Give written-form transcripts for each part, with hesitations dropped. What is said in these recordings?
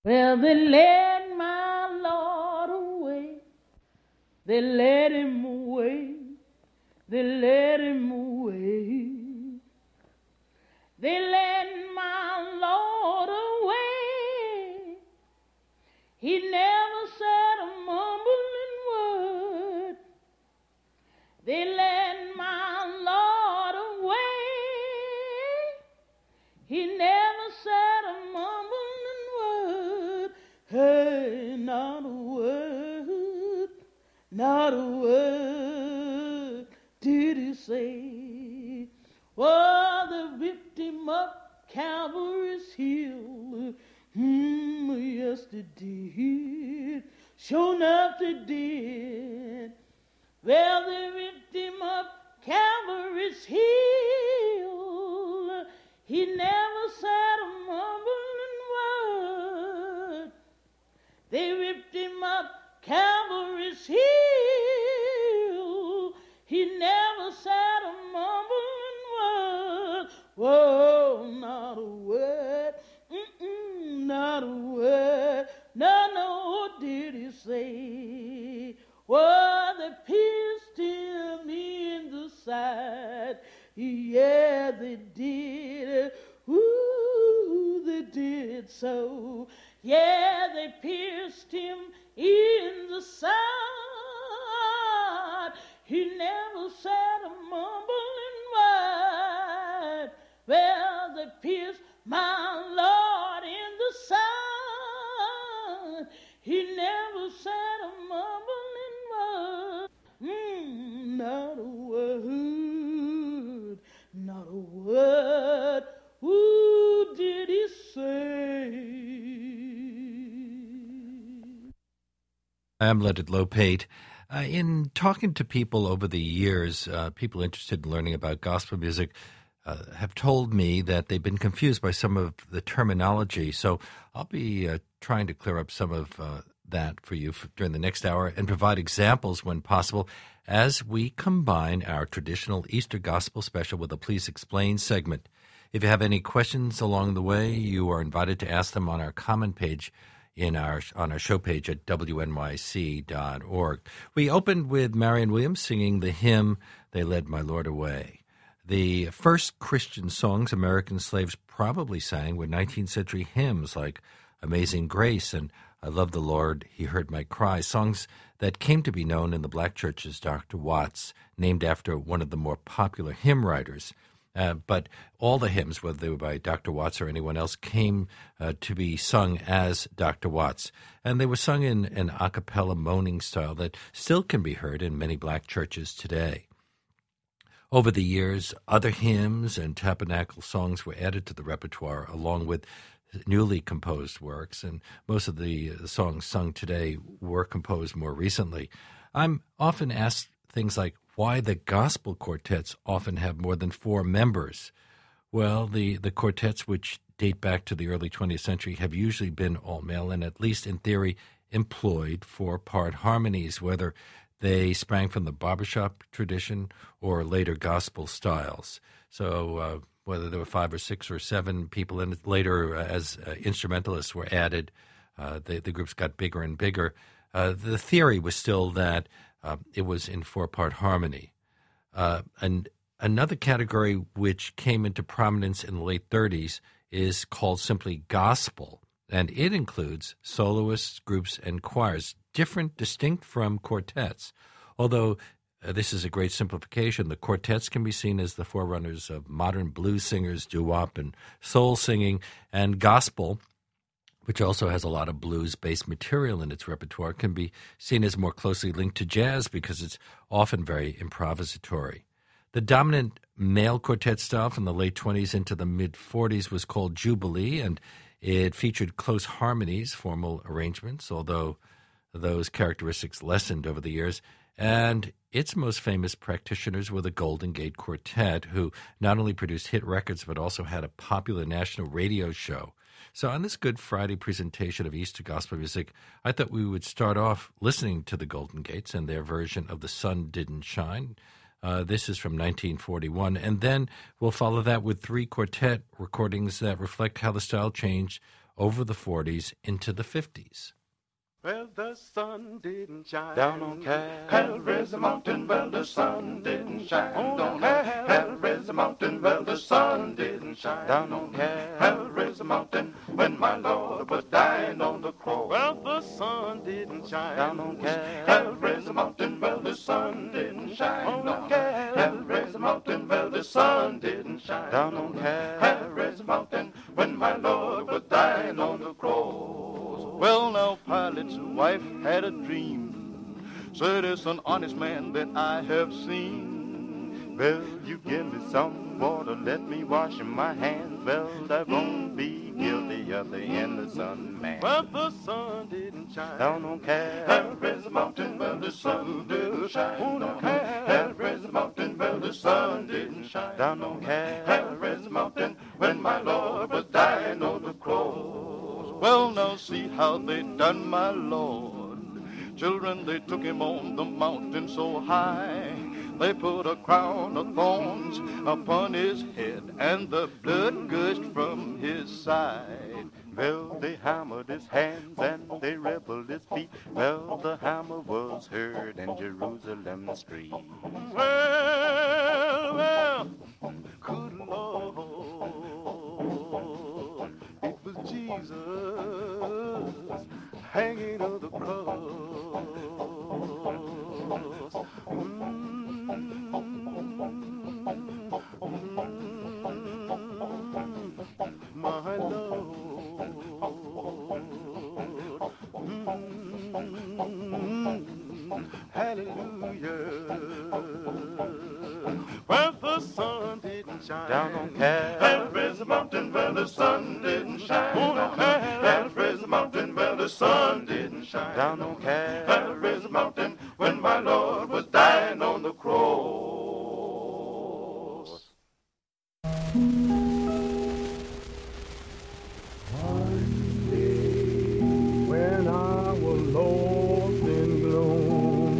Well, they led my Lord away. They led him away. They led him away. They led my Lord away. He never said a mumbling word. They led my Lord away. He never said a mumbling word. Hey, not a word, not a word did he say. Oh, they whipped him up Calvary's hill. Yes, they did. Sure enough, they did. Well, they whipped him up Calvary's hill. He never said a mumbling word. They whipped him up Calvary's hill. He never said a mumbling word. Whoa, not a word. Not a word. No, no, did he say. Well, they pierced him in the side. Yeah, they did. Ooh, they did so. Yeah, they pierced him in the side. He never said a mumbling word. Well, they pierced my Lord in the side. He never said a mumbling word. Not a word, not a word. Who did he say? I'm Leonard Lopate. In talking to people over the years, people interested in learning about gospel music have told me that they've been confused by some of the terminology. So I'll be trying to clear up some of that for you during the next hour and provide examples when possible as we combine our traditional Easter Gospel special with a Please Explain segment. If you have any questions along the way, you are invited to ask them on our comment page on our show page at wnyc.org. We opened with Marion Williams singing the hymn, They Led My Lord Away. The first Christian songs American slaves probably sang were 19th century hymns like Amazing Grace and I Love the Lord, He Heard My Cry, songs that came to be known in the black church as Dr. Watts, named after one of the more popular hymn writers. But all the hymns, whether they were by Dr. Watts or anyone else, came to be sung as Dr. Watts. And they were sung in an a cappella moaning style that still can be heard in many black churches today. Over the years, other hymns and tabernacle songs were added to the repertoire along with newly composed works, and most of the songs sung today were composed more recently. I'm often asked things like why the gospel quartets often have more than 4 members. Well, the quartets, which date back to the early 20th century, have usually been all male and, at least in theory, employed 4-part harmonies, whether they sprang from the barbershop tradition or later gospel styles. So whether there were 5 or 6 or 7 people in it, later as instrumentalists were added, the groups got bigger and bigger. The theory was still that it was in 4-part harmony. And another category which came into prominence in the late 30s is called simply gospel, and it includes soloists, groups, and choirs, distinct from quartets. Although this is a great simplification, the quartets can be seen as the forerunners of modern blues singers, doo-wop, and soul singing, and gospel, which also has a lot of blues-based material in its repertoire, can be seen as more closely linked to jazz because it's often very improvisatory. The dominant male quartet style from the late 20s into the mid-40s was called Jubilee, and it featured close harmonies, formal arrangements, although those characteristics lessened over the years. And its most famous practitioners were the Golden Gate Quartet, who not only produced hit records but also had a popular national radio show. So on this Good Friday presentation of Easter Gospel music, I thought we would start off listening to the Golden Gates and their version of The Sun Didn't Shine. This is from 1941, and then we'll follow that with 3 quartet recordings that reflect how the style changed over the 40s into the 50s. Well, the sun didn't shine down on Calvary's mountain. Well, the sun didn't shine on Calvary's mountain. Well, the sun didn't shine down on Calvary's mountain when my Lord was dying on the cross. Well, the sun didn't shine down on Calvary's mountain. Well, the sun didn't shine on Calvary's mountain. Well, the sun didn't shine down on Calvary's mountain when my Lord was dying on the cross. Well, now Pilate's wife had a dream, said it's an honest man that I have seen. Well, you give me some water, let me wash my hands. Well, I won't be guilty of the innocent man. Well, the sun didn't shine down on Calvary's mountain. Well, the sun didn't shine on Calvary's mountain. Well, the sun didn't shine down on Calvary's mountain when my Lord was dying on the cross. Well, now see how they done my Lord. Children, they took him on the mountain so high. They put a crown of thorns upon his head, and the blood gushed from his side. Well, they hammered his hands and they rebelled his feet. Well, the hammer was heard in Jerusalem street. Well, good Lord, it was Jesus hanging on the cross. My Lord. Hallelujah. Well, the sun didn't shine down on Calvary's mountain. Well, the sun didn't shine on Calvary's mountain. Well, the sun didn't shine down on Calvary's mountain when my Lord was dying on the cross. One day when I was lost in gloom,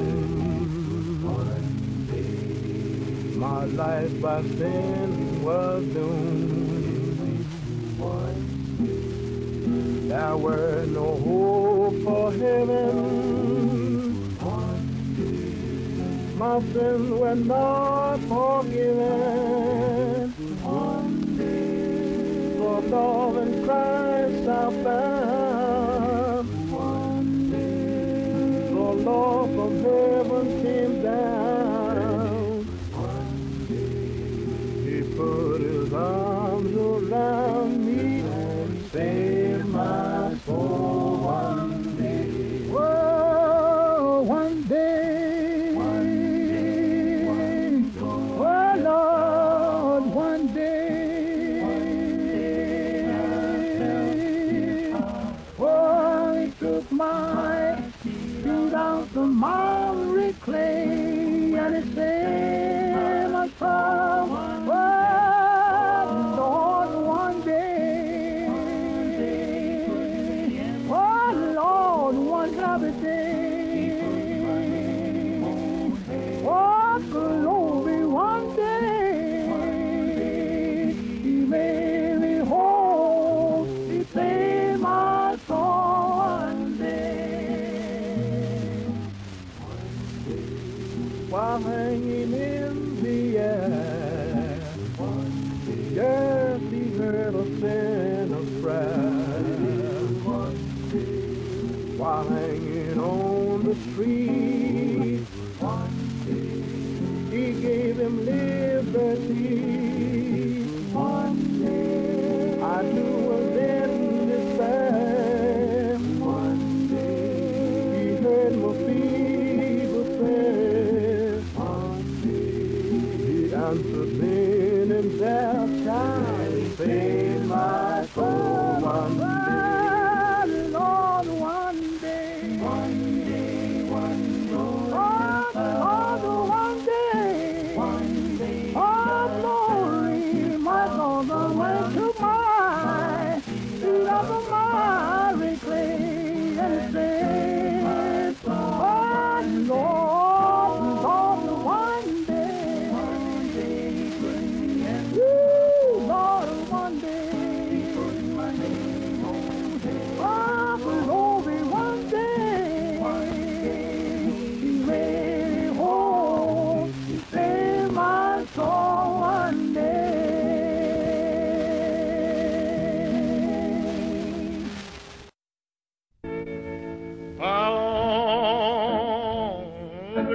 one day my life by sin was doomed. One day there were no hope for heaven. One day my sins were not forgiven. One day for love and Christ I found. One day the Lord from heaven came down. One day he put his arms around me and saved my soul. One day, whoa, one day, oh Lord, one day, oh, he took my feet out the miry clay and he saved my soul. Oh Lord, one day, oh Lord, one happy day, oh glory, one day, he made me whole, he saved my soul one day. While hanging in the air, yes, he heard a sinner's prayer. While hanging on the tree, he gave him liberty. One day I knew was in despair. One day he heard my feeble prayer. One day he answered me in that time. He saved my soul. One day, Lord, one day, one day, one Lord, one day, oh glory, my Lord, went to my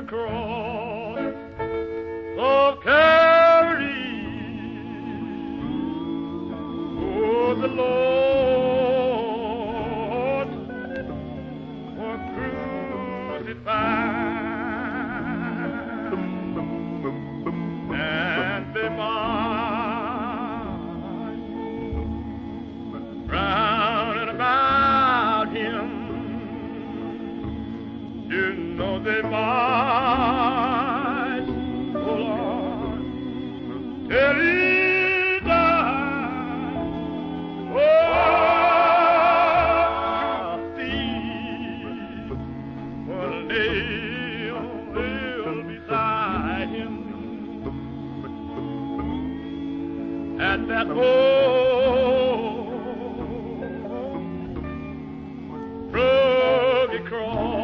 cross of Calvary. Oh, the Lord was crucified, and they marched round about him. You know they marched, oh Lord, till he died. Oh, thief was nailed beside him at that old rugged cross.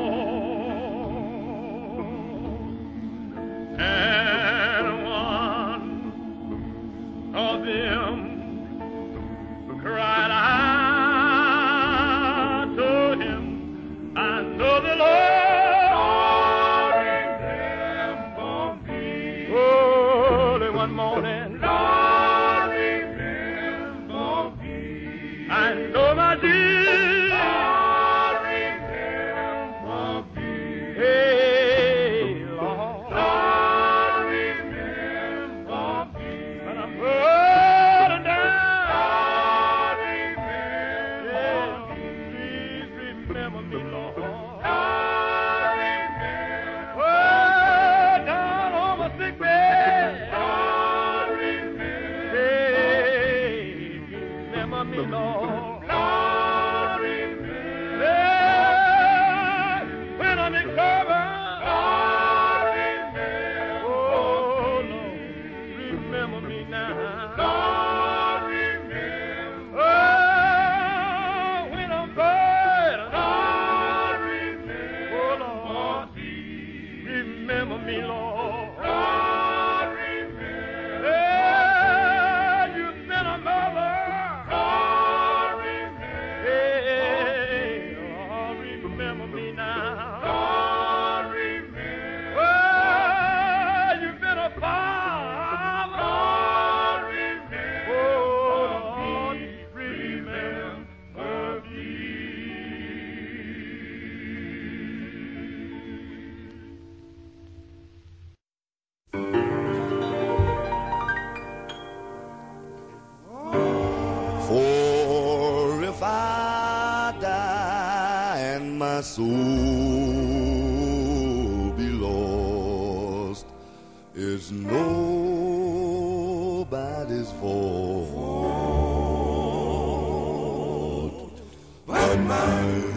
And one of them cried out to him, I know the Lord remember me. Early one morning, Lord remember me. I know my dear Lord remember me. Hey, Lord, Lord remember me. When I'm burdened down, Lord remember me. Please remember me, Lord. Lord remember. Oh, down on my sick bed, Lord remember. Hey, remember me, Lord. Lord remember. Hey, when I'm in trouble, Lord remember. Oh, Lord, remember me now. Lord remember. Oh, when I'm burdened, Lord remember. Oh, Lord, remember me, Lord. Lord remember. Hey, you've been a mother. Lord remember. Hey, Lord, remember me now. Lord remember. Oh, you've been a father. Lord remember. Oh, Lord, remember me. For if I die and my soul be lost, it's nobody's fault but mine.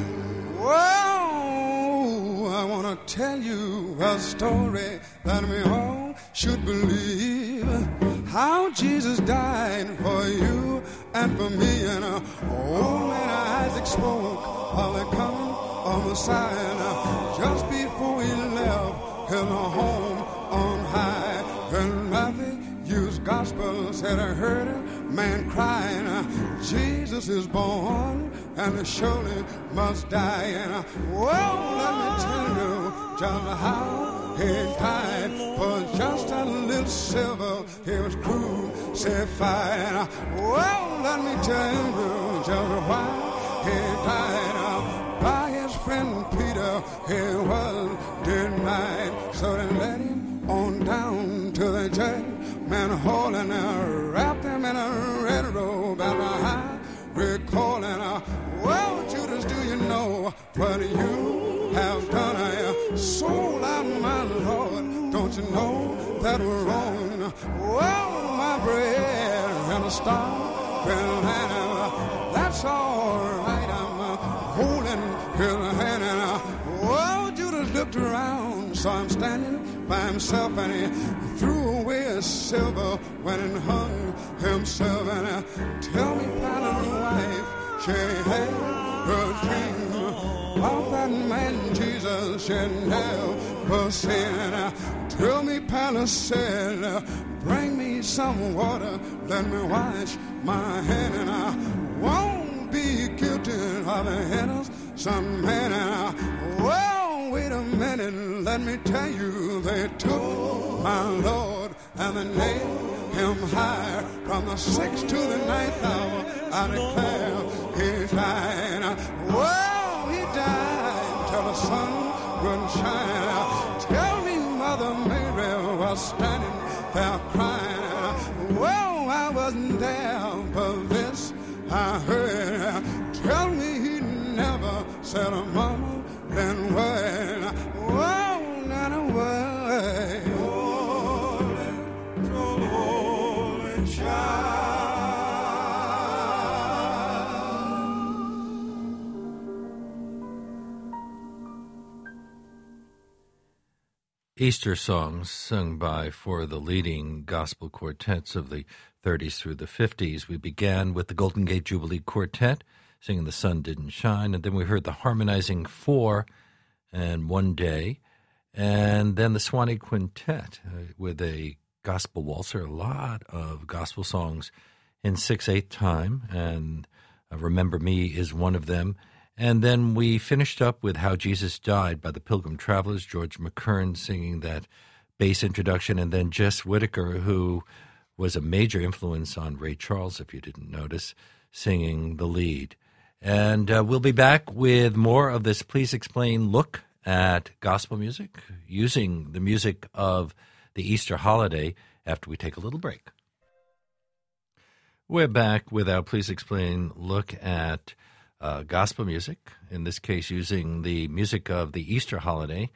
Well, I want to tell you a story that we all should believe. How Jesus died for you and for me. And old man Isaac spoke of the coming of Messiah just before he left his home on high. And Matthew's gospel said, I heard a man crying, Jesus is born and surely must die. And well, let me tell you just how he died. For just a little silver he was crucified. Well, let me tell you just why he died. By his friend Peter he was denied. So they let him on down to the judgment hall and wrapped him in a red robe and a high recalling. Well, Judas, do you know what you have done? I sold out my Lord. Don't you know that we're wrong? Well, my bread and a star, well, that's all right. I'm holding his hand. And well, Judas looked around, saw him standing by himself, and he threw away his silver when he hung himself. And tell me, Pilate's wife, she had her dream of that man Jesus she never seen. Tell me, Pilate said, bring me some water, let me wash my hand, and I won't be guilty of the innocent man. Well, wait a minute. standing, let me tell you, they took my Lord and they nailed him high. From the 6th to the 9th hour, I declare he died. Well, he died till the sun wouldn't shine. Tell me Mother Mary was standing there crying. Well, I wasn't there, but this I heard. Tell me he never said a mama, then word. Whoa, not a word. Holy child. Easter songs sung by four of the leading gospel quartets of the 30s through the 50s. We began with the Golden Gate Jubilee Quartet singing The Sun Didn't Shine, and then we heard the Harmonizing Four and One Day, and then the Swanee Quintet with a gospel waltzer, a lot of gospel songs in 6/8 time, and Remember Me is one of them. And then we finished up with How Jesus Died by the Pilgrim Travelers, George McKern singing that bass introduction, and then Jess Whitaker, who was a major influence on Ray Charles, if you didn't notice, singing the lead. And we'll be back with more of this Please Explain look at gospel music, using the music of the Easter holiday after we take a little break. We're back with our Please Explain look at gospel music, in this case using the music of the Easter holiday.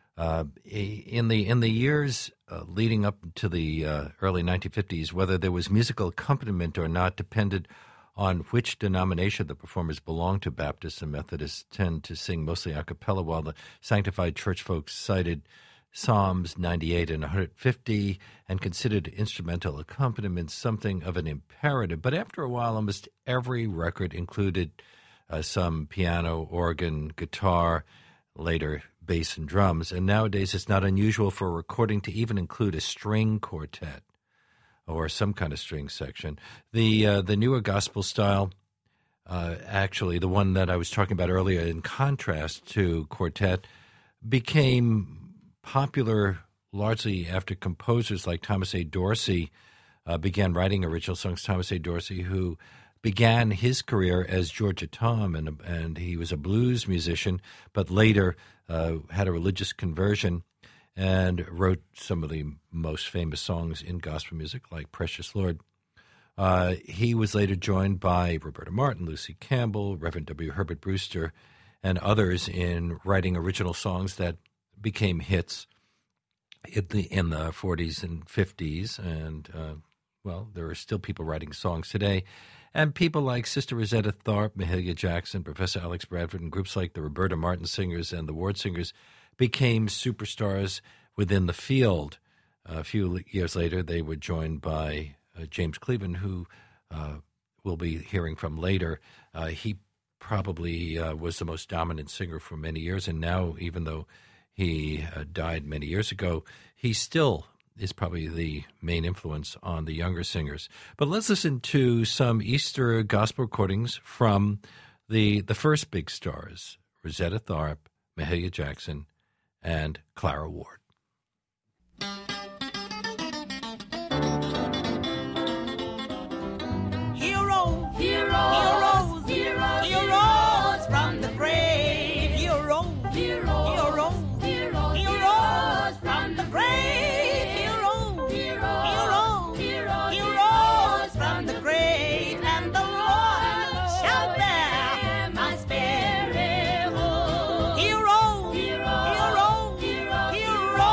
In the years leading up to the early 1950s, whether there was musical accompaniment or not depended on which denomination the performers belonged to. Baptists and Methodists tend to sing mostly a cappella, while the sanctified church folks cited Psalms 98 and 150 and considered instrumental accompaniment something of an imperative. But after a while, almost every record included some piano, organ, guitar, later bass and drums. And nowadays it's not unusual for a recording to even include a string quartet or some kind of string section. The newer gospel style, actually the one that I was talking about earlier, in contrast to quartet, became popular largely after composers like Thomas A. Dorsey began writing original songs. Thomas A. Dorsey, who began his career as Georgia Tom, and he was a blues musician, but later had a religious conversion and wrote some of the most famous songs in gospel music, like Precious Lord. He was later joined by Roberta Martin, Lucy Campbell, Reverend W. Herbert Brewster, and others in writing original songs that became hits in the 40s and 50s. And, there are still people writing songs today. And people like Sister Rosetta Tharpe, Mahalia Jackson, Professor Alex Bradford, and groups like the Roberta Martin Singers and the Ward Singers became superstars within the field. A few years later, they were joined by James Cleveland, who we'll be hearing from later. He probably was the most dominant singer for many years, and now, even though he died many years ago, he still is probably the main influence on the younger singers. But let's listen to some Easter gospel recordings from the first big stars, Rosetta Tharpe, Mahalia Jackson, and Clara Ward. He rose from the grave. He rose from the grave. He rose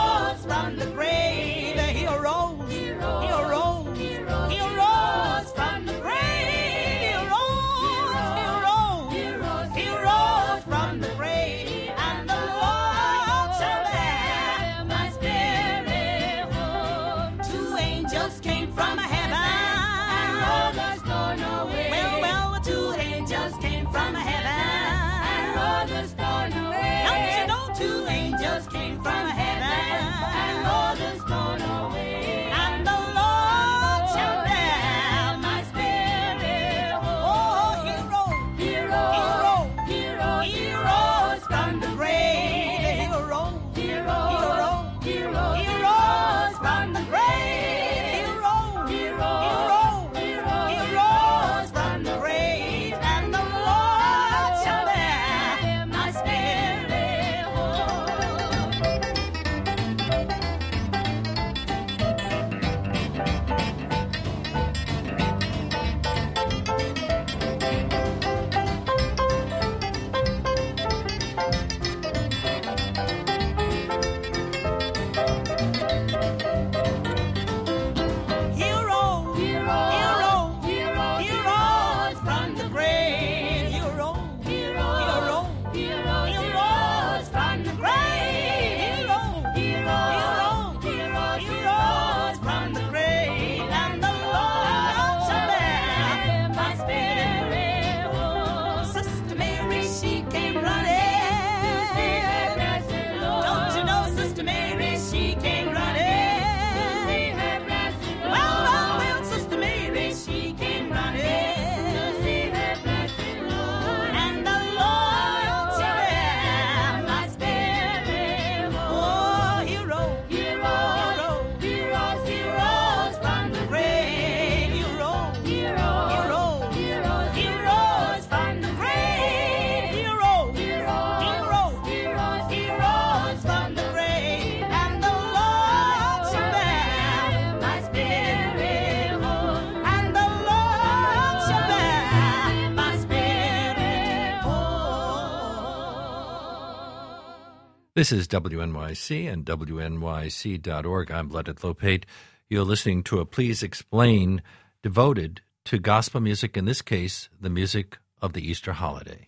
This is WNYC and WNYC.org. I'm Leonard Lopate. You're listening to a Please Explain devoted to gospel music, in this case, the music of the Easter holiday.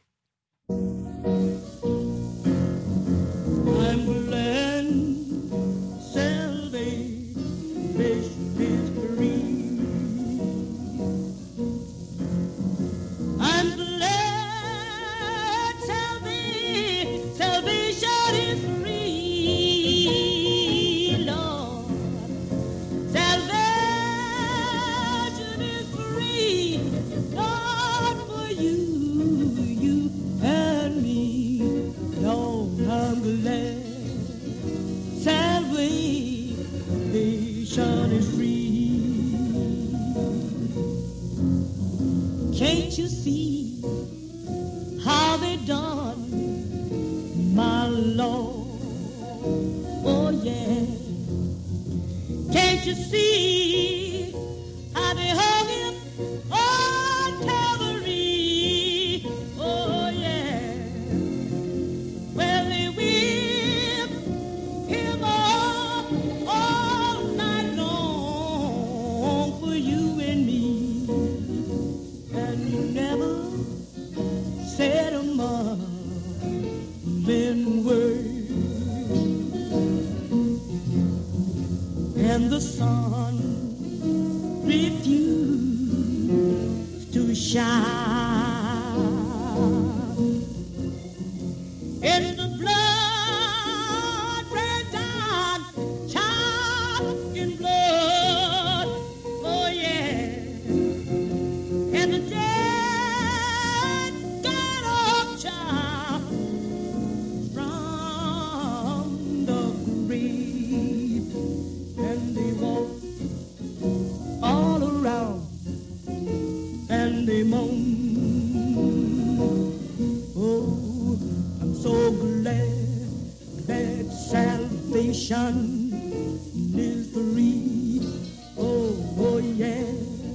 I'm glad salvation is free. I'm glad salvation is free, Lord. Salvation is free, Lord, for you and me. Lord, I'm glad salvation is free. Can't you see how they done, my Lord? Oh yeah. Can't you see how they hung him on Calvary? Oh yeah. Well, they whipped him up all night long for you and me, and you never said a mumbling word. And the sun refused to shine. And the blood ran down, child in blood, oh yeah. And the dead got up, child, from the grave. And they walked all around, and they moaned. Oh, I'm so glad that salvation is free. Oh yeah.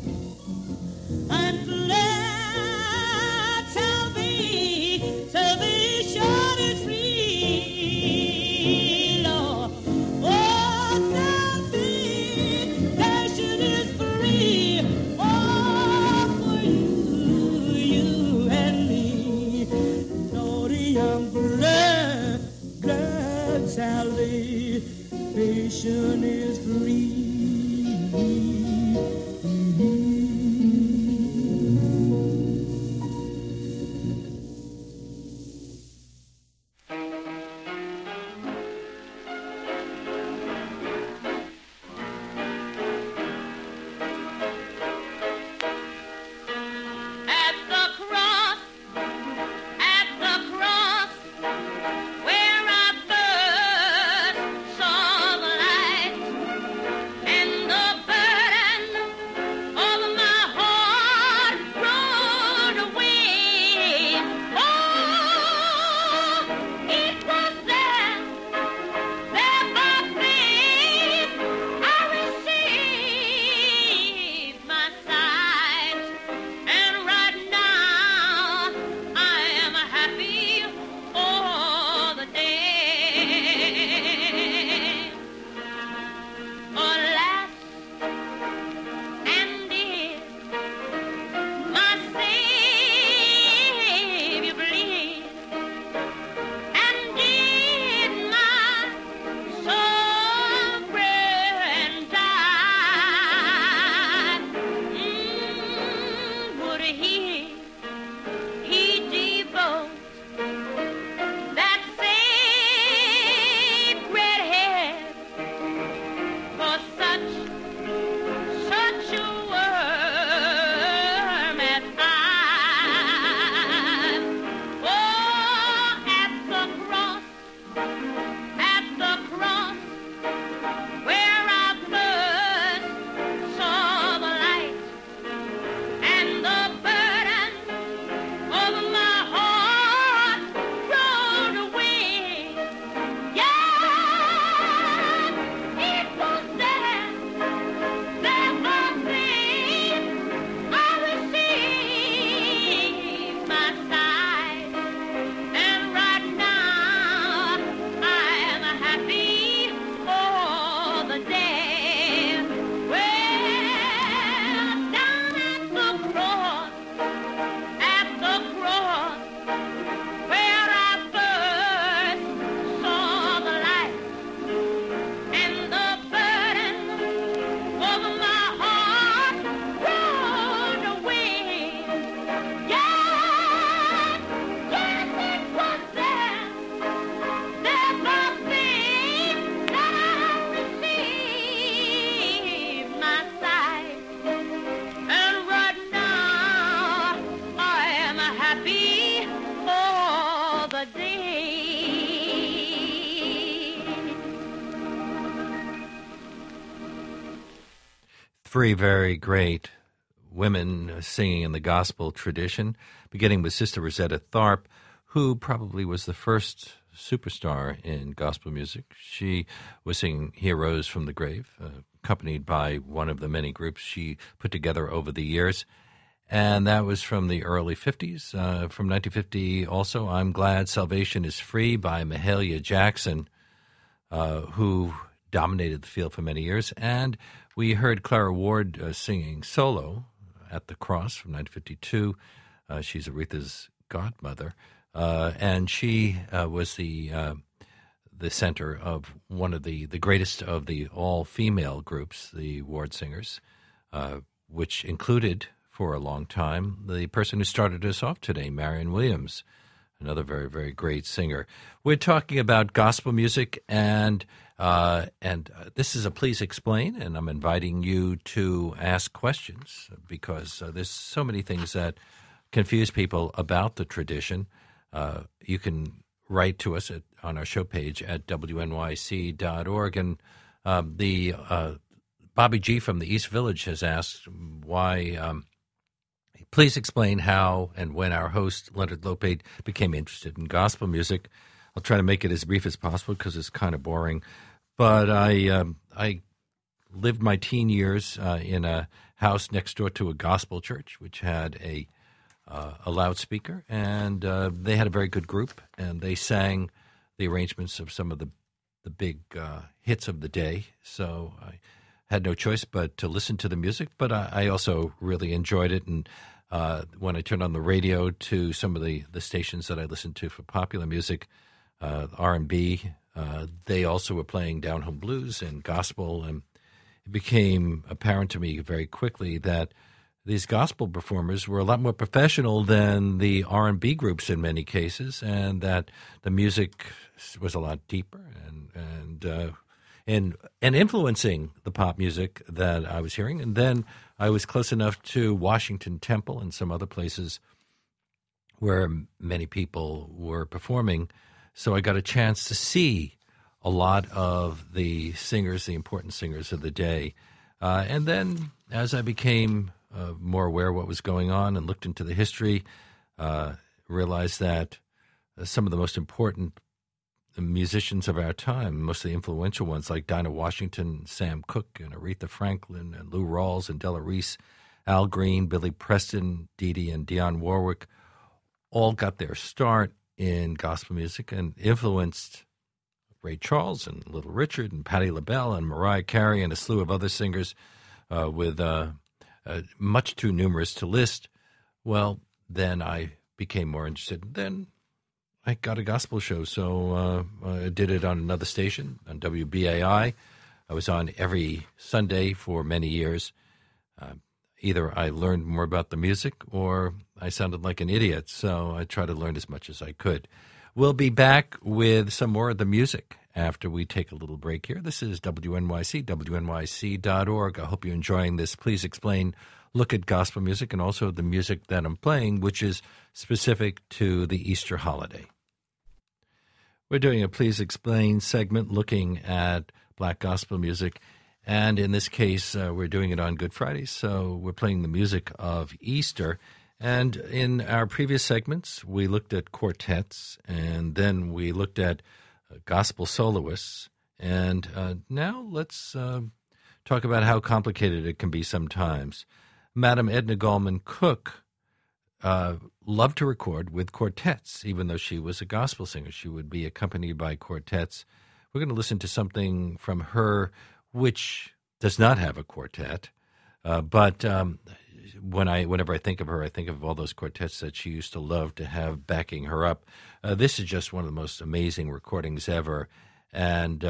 I'm glad salvation is free, Lord. Oh, salvation is free. Oh, for you and me. Lord, I'm glad salvation is free. At the cross, where I first saw the light, and the burden Three very great women singing in the gospel tradition, beginning with Sister Rosetta Tharpe, who probably was the first superstar in gospel music. She was singing Heroes from the Grave, accompanied by one of the many groups she put together over the years. And that was from the early 50s. From 1950 also, I'm Glad Salvation is Free by Mahalia Jackson, who dominated the field for many years. And we heard Clara Ward singing solo at the Cross from 1952. She's Aretha's godmother. And she was the center of one of the greatest of the all-female groups, the Ward Singers, which included, for a long time, the person who started us off today, Marion Williams, another very, very great singer. We're talking about gospel music, and this is a Please Explain, and I'm inviting you to ask questions because there's so many things that confuse people about the tradition. You can write to us on our show page at wnyc.org, and Bobby G. from the East Village has asked why. Please explain how and when our host, Leonard Lopate, became interested in gospel music. I'll try to make it as brief as possible because it's kind of boring. But I lived my teen years in a house next door to a gospel church, which had a loudspeaker, and they had a very good group, and they sang the arrangements of some of the big hits of the day. So I had no choice but to listen to the music, but I also really enjoyed it. And when I turned on the radio to some of the stations that I listened to for popular music, R&B, they also were playing down-home blues and gospel, and it became apparent to me very quickly that these gospel performers were a lot more professional than the R&B groups in many cases, and that the music was a lot deeper and influencing the pop music that I was hearing. And then I was close enough to Washington Temple and some other places where many people were performing, so I got a chance to see a lot of the singers, the important singers of the day. And then as I became more aware of what was going on and looked into the history, realized that some of the most important musicians of our time, most of the influential ones like Dinah Washington, Sam Cooke, and Aretha Franklin, and Lou Rawls, and Della Reese, Al Green, Billy Preston, Dee Dee, and Dionne Warwick, all got their start in gospel music and influenced Ray Charles and Little Richard and Patti LaBelle and Mariah Carey and a slew of other singers with much too numerous to list. Well, then I became more interested. Then I got a gospel show, so I did it on another station, on WBAI. I was on every Sunday for many years. Either I learned more about the music or I sounded like an idiot, so I tried to learn as much as I could. We'll be back with some more of the music after we take a little break here. This is WNYC, WNYC.org. I hope you're enjoying this Please Explain look at gospel music and also the music that I'm playing, which is specific to the Easter holiday. We're doing a Please Explain segment looking at black gospel music, and in this case, we're doing it on Good Friday, so we're playing the music of Easter. And in our previous segments, we looked at quartets, and then we looked at gospel soloists, and now let's talk about how complicated it can be sometimes. Madam Edna Gallman Cook loved to record with quartets, even though she was a gospel singer. She would be accompanied by quartets. We're going to listen to something from her which does not have a quartet, but whenever I think of her, I think of all those quartets that she used to love to have backing her up. This is just one of the most amazing recordings ever, and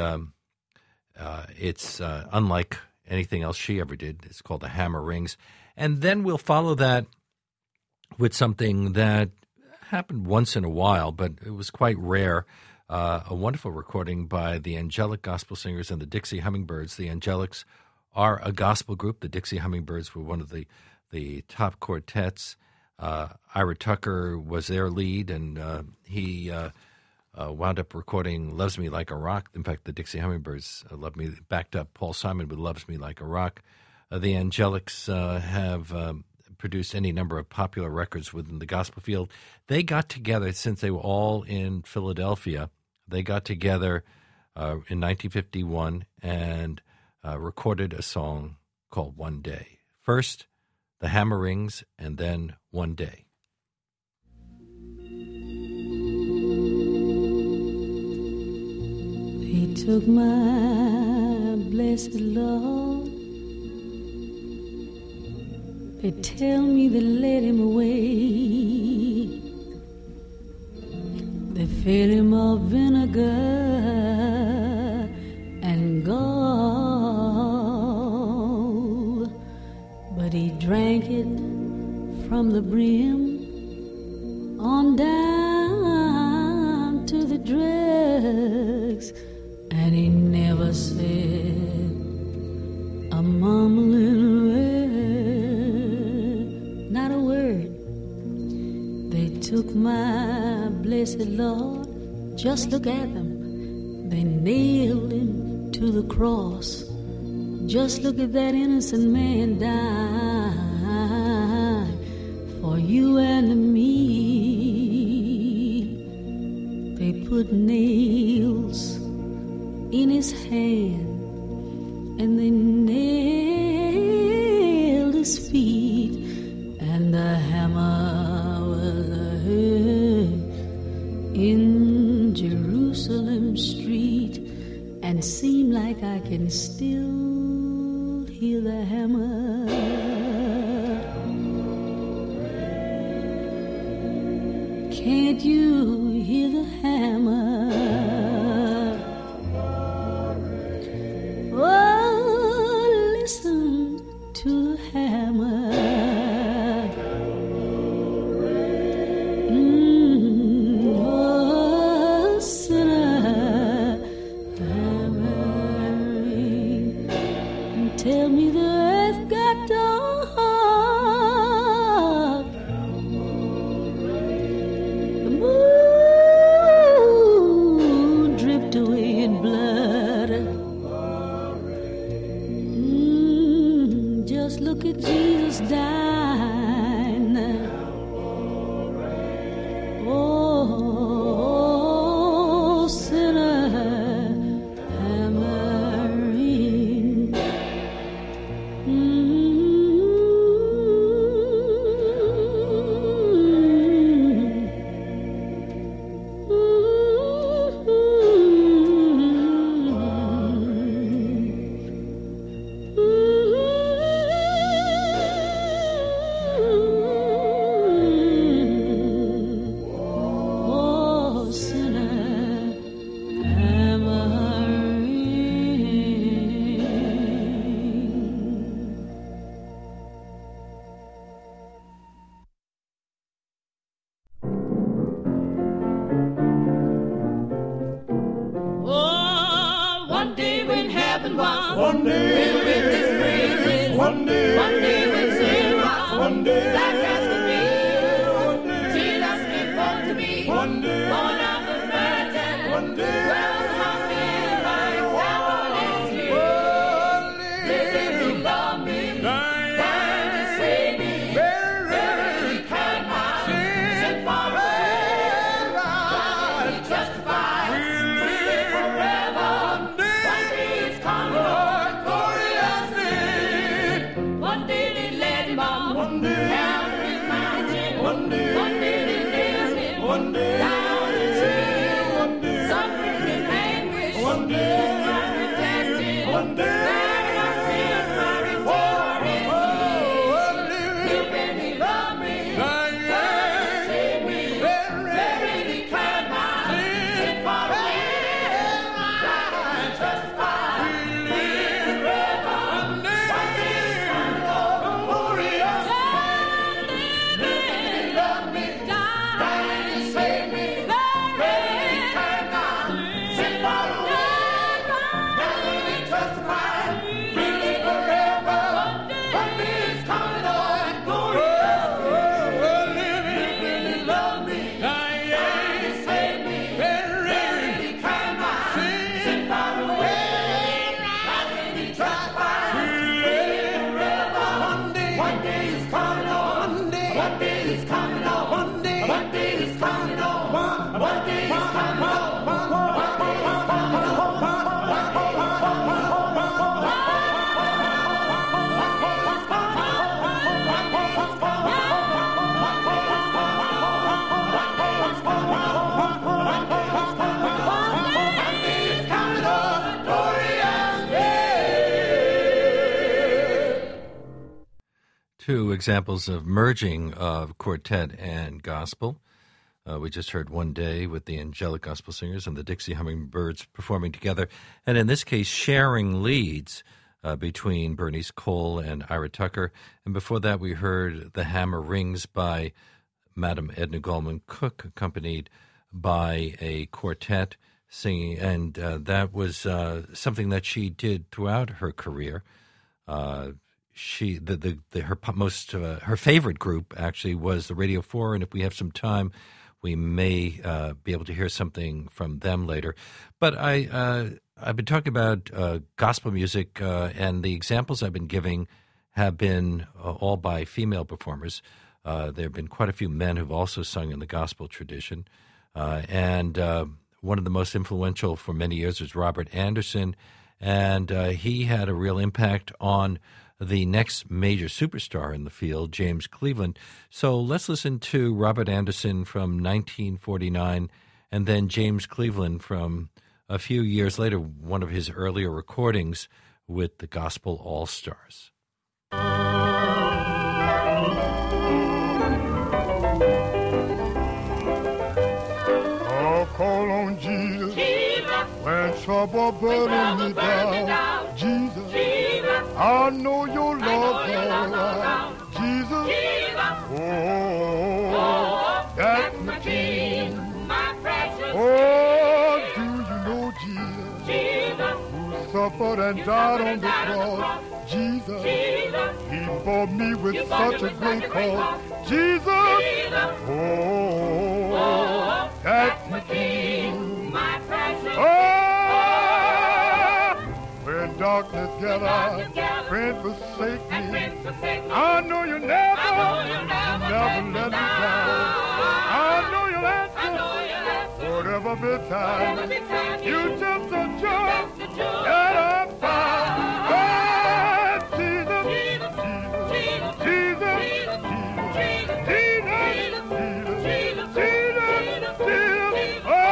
it's unlike anything else she ever did. It's called The Hammer Rings. And then we'll follow that with something that happened once in a while, but it was quite rare, a wonderful recording by the Angelic Gospel Singers and the Dixie Hummingbirds. The Angelics are a gospel group. The Dixie Hummingbirds were one of the top quartets. Ira Tucker was their lead, and he wound up recording Loves Me Like a Rock. In fact, the Dixie Hummingbirds backed up Paul Simon with Loves Me Like a Rock. the Angelics have produced any number of popular records within the gospel field. They got together, since they were all in Philadelphia, they got together in 1951 and recorded a song called One Day. First, the Hammer Rings, and then One Day. He took my blessed Lord. They tell me they led him away. They fed him of vinegar and gall, but he drank it from the brim on down to the dregs, and he never said a mumbling word, not a word. They took my blessed Lord, just look at them. They nailed him to the cross. Just look at that innocent man die for you and me. They put nails in his hand and they nailed his feet, and the hammer was heard in Jerusalem street, and seemed like I can still hear the hammer. Can't you hear the hammer? Oh, listen to the hammer. Oh, sinner, hammering. Tell me the earth got dark. The moon dripped away in blood. Just look at Jesus dying. Oh, sinner, hammering. Oh, sinner, hammering. Oh, one day when heaven was One day, filled with his praises, one day, one day when sin was one day, black as could be, one day, Jesus came forth to me, one day, born of the Virgin, one day, well hung in my example is you. Living who loved me, died to save me, very kind heart, sin far away, God be justified, we live forever. One day it's coming, Lord, gloriously. One day they led him on, one day, Calvary's mountain. one day, One day they nailed him, one day, down the tree, one day, suffering in anguish, one day, not rejected, one day, bearing our sins, my Redeemer is He. Living He loved me, died to save me, buried He clad my sin two examples of merging of quartet and gospel. We just heard One Day with the Angelic Gospel Singers and the Dixie Hummingbirds performing together, and in this case, sharing leads between Bernice Cole and Ira Tucker. And before that, we heard The Hammer Rings by Madam Edna Goldman Cook, accompanied by a quartet singing, and that was something that she did throughout her career. Her favorite group actually was the Radio 4, and if we have some time, we may be able to hear something from them later. But I've been talking about gospel music, and the examples I've been giving have been all by female performers. There have been quite a few men who've also sung in the gospel tradition. And one of the most influential for many years was Robert Anderson, and he had a real impact on the next major superstar in the field, James Cleveland. So let's listen to Robert Anderson from 1949, and then James Cleveland from a few years later, one of his earlier recordings with the Gospel All-Stars. I'll call on Jesus, when trouble burning me down. Jesus, I know your love's around. Jesus, oh, that's my King. Oh, do you know Jesus, who suffered and died on the cross? Jesus, he bought me with such a great cause. Jesus, oh, that's my King. Oh, when darkness gathers, friend forsake me. I know you never let me down. I know you'll answer whatever betide. You just a joy that I find. Oh, Jesus, Jesus, Jesus, Jesus, Jesus. Oh,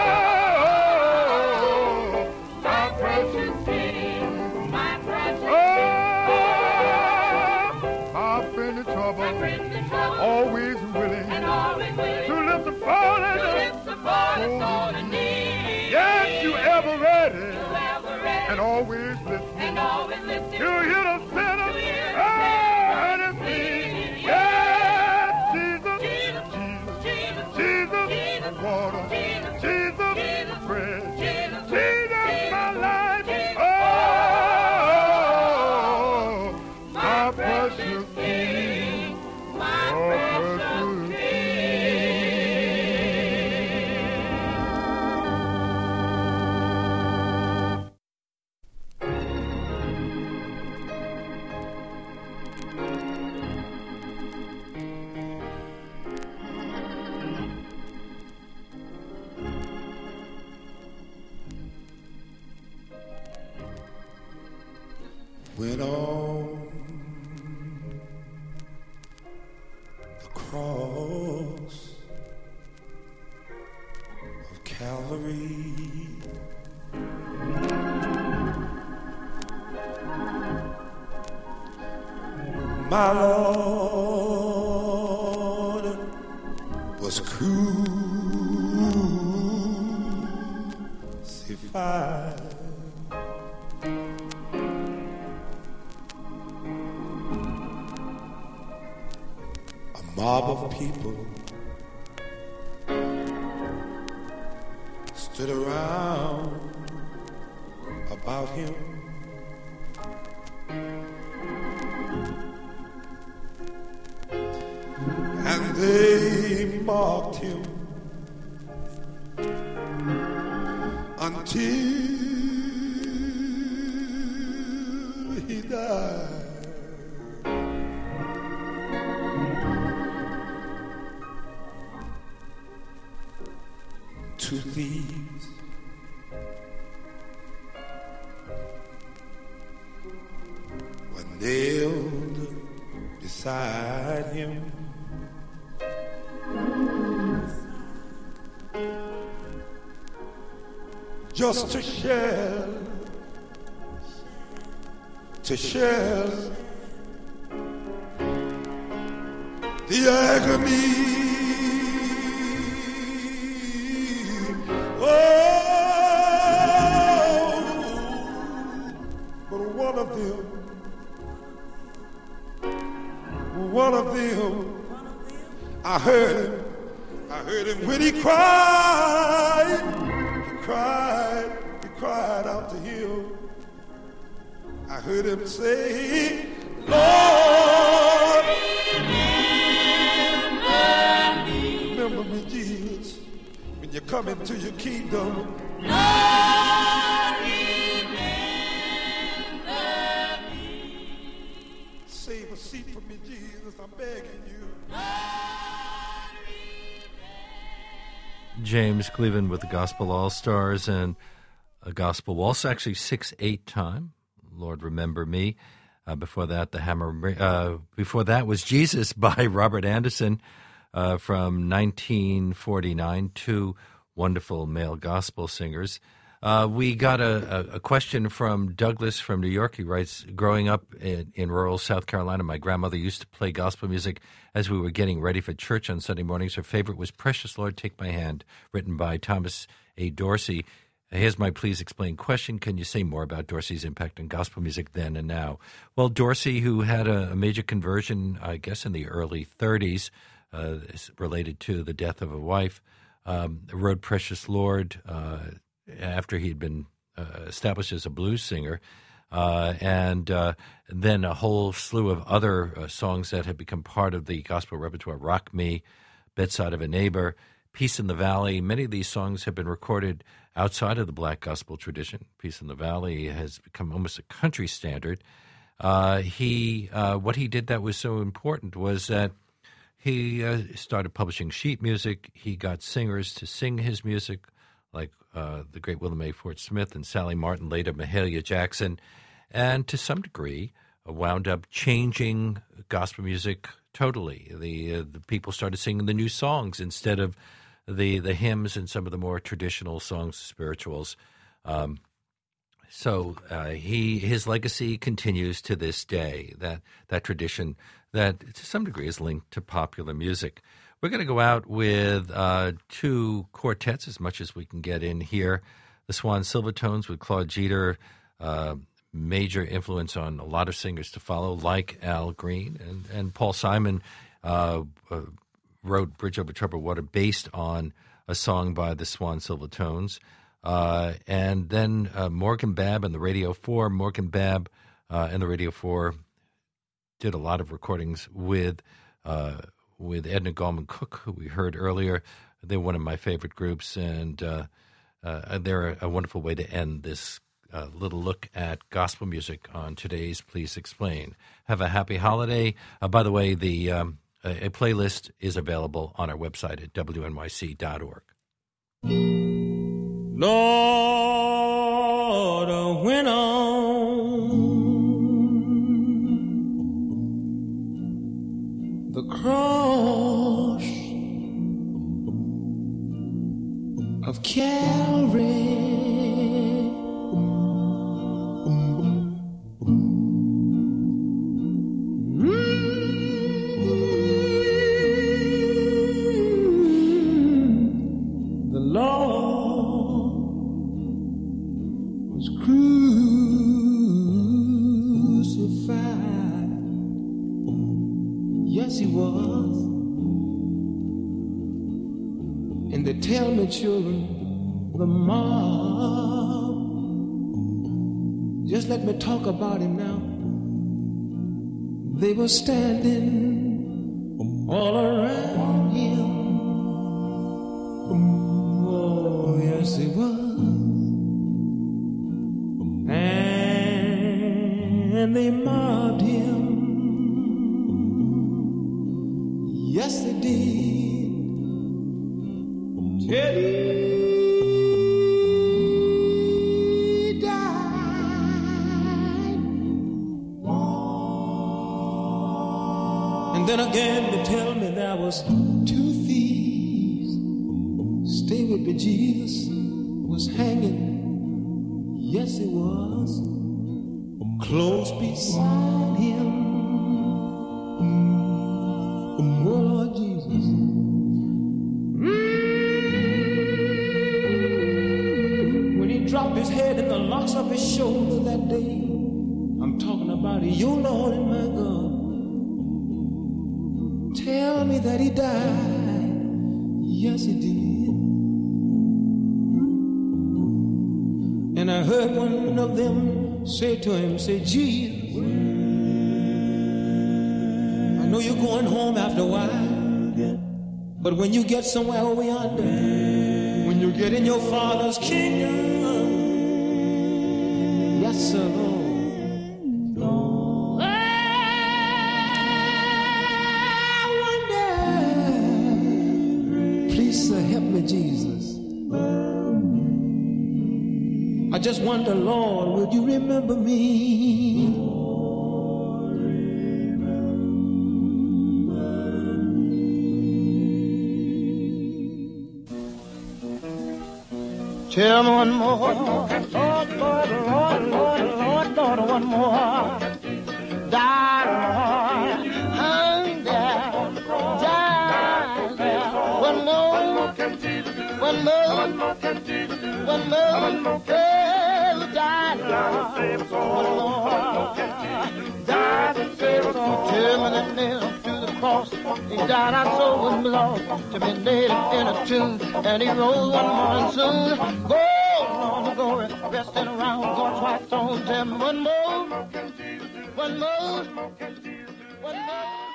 my precious King. Oh, my friend in trouble, always willing to lift the fallen soul in need. Yes, you ever ready and always listening. You hear the sinner and his need. Yes, Jesus, Jesus, Jesus, water, Jesus, bread, Jesus, my life. Oh, my precious King, my precious went on the cross of Calvary. My Lord was crucified. Mob of people stood around about him. And they mocked him until he died. Two thieves were nailed beside him. Just to share the agony. Oh, but one of them, I heard him when he cried out to him. I heard him say, Lord, remember me, Jesus, when you come into your kingdom. Lord, remember me. Save a seat for me, Jesus, I'm begging you. James Cleveland with the Gospel All-Stars and a gospel waltz, actually 6/8 time. Lord, Remember Me. Before that, before that was Jesus by Robert Anderson from 1949. Two wonderful male gospel singers. We got a question from Douglas from New York. He writes, growing up in rural South Carolina, my grandmother used to play gospel music as we were getting ready for church on Sunday mornings. Her favorite was Precious Lord, Take My Hand, written by Thomas A. Dorsey. Here's my please explain question. Can you say more about Dorsey's impact on gospel music then and now? Well, Dorsey, who had a major conversion, I guess, in the early 30s, related to the death of a wife, wrote Precious Lord after he had been established as a blues singer, and then a whole slew of other songs that had become part of the gospel repertoire, Rock Me, Bedside of a Neighbor, Peace in the Valley. Many of these songs have been recorded outside of the black gospel tradition. Peace in the Valley has become almost a country standard. What he did that was so important was that he started publishing sheet music. He got singers to sing his music, like the great William A. Ford Smith and Sally Martin, later Mahalia Jackson, and to some degree wound up changing gospel music totally. The people started singing the new songs instead of the hymns and some of the more traditional songs, spirituals. So his legacy continues to this day, that tradition that to some degree is linked to popular music. We're going to go out with two quartets, as much as we can get in here. The Swan Silvertones with Claude Jeter, major influence on a lot of singers to follow, like Al Green. And Paul Simon wrote Bridge Over Troubled Water based on a song by the Swan Silvertones. And then Morgan Babb and the Radio 4. Morgan Babb and the Radio 4 did a lot of recordings with Edna Gallman Cook, who we heard earlier. They're one of my favorite groups, and they're a wonderful way to end this little look at gospel music on today's Please Explain. Have a happy holiday. By the way, a playlist is available on our website at wnyc.org. Lord, when on the cross of Calvary, the Lord was crucified. Yes, he was. And they tell me, children, the mob, just let me talk about him now. They were standing all around him. Oh, yes, he was. And they mobbed him. Yes, they did. Teddy died. And then again they tell me there was two thieves. Stay with me, Jesus was hanging. Yes, it was. Close beside him. Oh, Lord Jesus. When he dropped his head in the locks of his shoulder that day, I'm talking about you, Lord, and my God. Tell me that he died. Yes, he did. And I heard one of them say to him, say, Jesus, I know you're going home after a while, but when you get somewhere over yonder, when you get in your Father's kingdom, yes, sir, Lord. Help me, Jesus. I just wonder, Lord, would you remember me? Tell me one more, Lord, Lord, Lord, Lord, Lord, Lord, one more. Die, Lord, hang there, die there. One more, well, die, Lord, one more. Die to save us all. Tell me that nailed to the cross. He died, our soul was lost to be nailed in a tomb, and he rose one morning soon. Go on the glory, resting around God's white throne. Tell me one more, one more, one more.